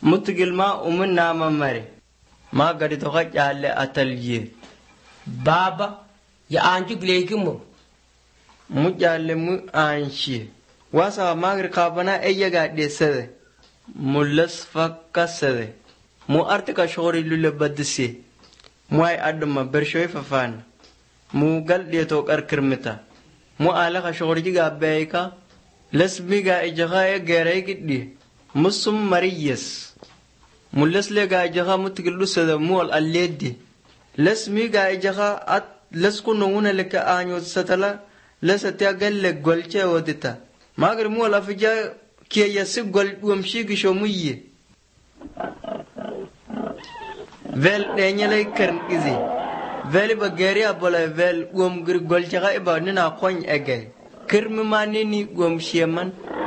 متقل ما ومنا ممري ما قد تغج على أتليه بابا يا أنجو ليكمو مجال أنشي واسا ما رقابنا أي قاعد يسده ملص فكسده مو أرتك شغوري لولا بدسي موي أدم برشوي ففان مو قال يتوك أركرمتا مو آلك شغوري جا بيكا لسبي جا إجغاية غيري كدي مسم مريس ملص لغا إجغا متقلو سده مو الأليدي لسمي جا إجغا أت لسكو نونا لك آنيو ستلا لساتيا قال لك قلتها ودتا ما غير مو لا فيجا كي يسق قل ومشي شوميه vel denyele kern izi vel bageria bola vel gir gol jaga iba nina koñ ege kirmi manini gom sheman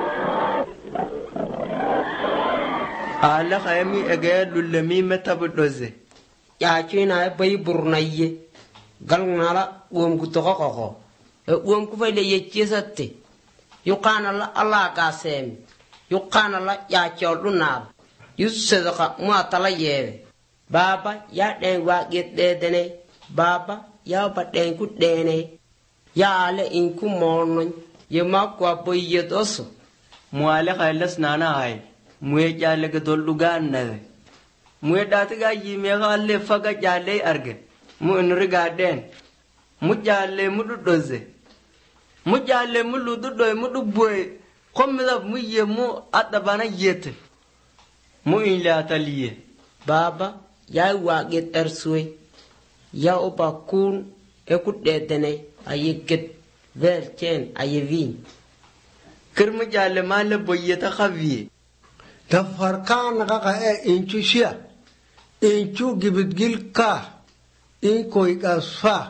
ala khaymi ege lulmi metabudoze ya china bay burnaye galnala gu to ko ku fay le yecesatti yuqana la allah qasem yuqana la ya choduna yussadqa ma tala yebe baba ya den wa gidde dene baba ya baden ku dene ya le in ku monon yema ko boye doso mu ale khaylas nana ay mu e jale ga dolluga nade mu e datiga yime galle faga jale arge mu en riga den mu jale mu doze mu jale mu ludu doy mu dubboy comme da mu yemu adabana yete mu ile ataliye baba ya wa getar suwe ya oba kun ekudde dene ayiket verchen ayevin kirmu jale male boyeta khaviye tafarkan gaga inchu shia inchu gibidgil ka in koy kasfa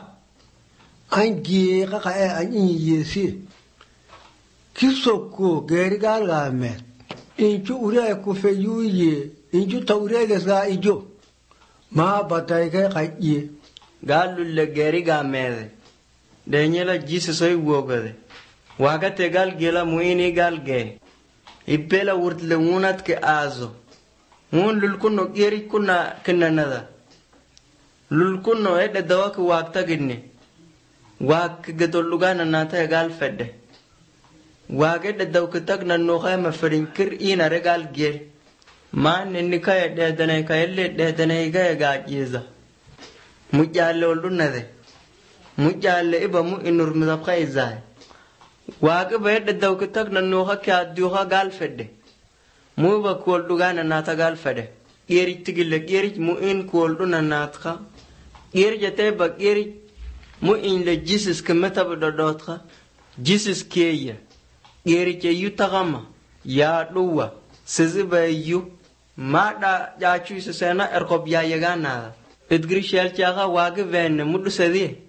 angie gaga an yesi kisoko gergal gamet inchu ure ko feyuye inchu tawre ga ijo ma batay ke qayye galu le geri ga mede denyela jisi soy wogade waga te gal gela muini gal ge ibela wurtle munat ke azo mun lul kunno geri kunna kinanada lul kunno ede dawak waqta ginne wak gedolugana nata gal fedde waga de dawk tag nan no khayma ferin kir ina regal gel man ni kay de dane kay le de dane ga jeza mujalla lunade mujalla iba mu inur mizab khayza waga be de dawk tag nan no khaka du kha gal fedde mu ba ko dugana nata gal fedde geri tigille geri mu in ko duna natka geri jete ba geri mu in le jesus kemeta do dotka jesus keye geri ke yutagama ya duwa siziba yu mada ja chu sena erkob ya yagana edgri shel chaga wage ven mudu sedi